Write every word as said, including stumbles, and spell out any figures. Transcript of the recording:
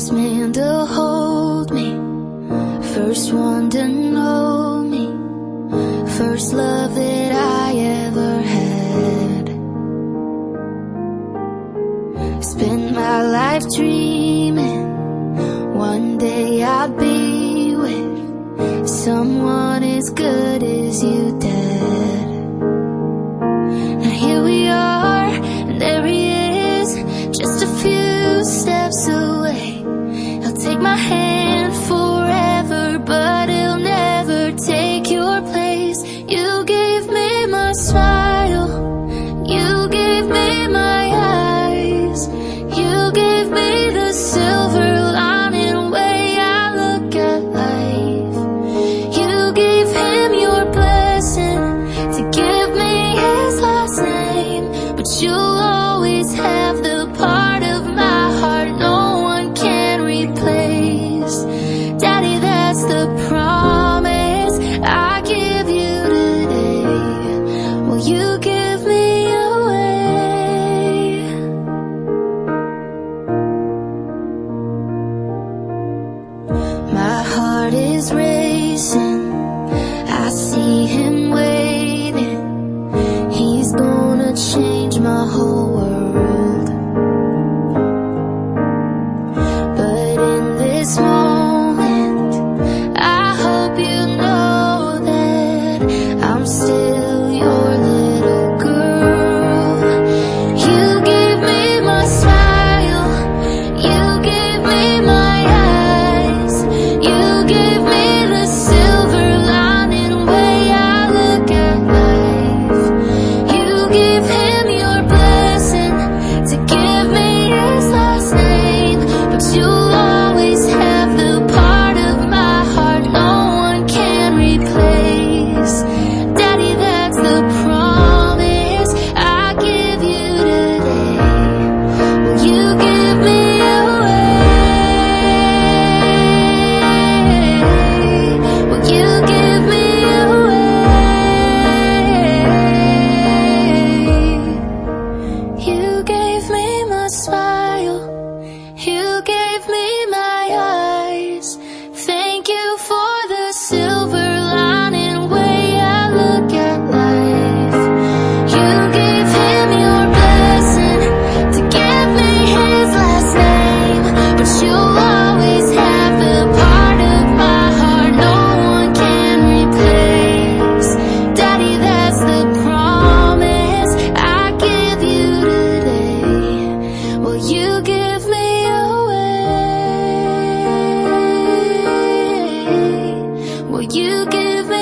First man to hold me, first one to know me, first love that I ever had. Spent my life dreaming one day I'd be with someone as good as you, Dad. Now here we are, and there he is, just a few steps away. He'll take my hand forever, but he'll never take your place. You gave me my smile, you gave me my eyes, you gave me the silver lining way I look at life. You gave him your blessing to give me his last name, but you'll always have the part of my heart no one can replace. Daddy, that's the promise I give you today. Will you give me away? My heart is racing, I see him waiting. He's gonna change my whole world. But in this moment, I hope you know that I'm still your little girl. You gave me my smile, you gave me my eyes, you gave me the silver lining way I look at life. You gave him your blessing to give me his last name, but you'll always have the part of my heart no one can replace. Daddy, that's the promise I give you today. Will you give me away? Will you give me away? You gave me my smile, you gave me my eyes. Thank you for the silver lining way I look at life. You gave him your blessing to give me his last name, but you'll always have the part of my heart no one can replace. Daddy, that's the promise I give you today. Will you give me away? Will you give me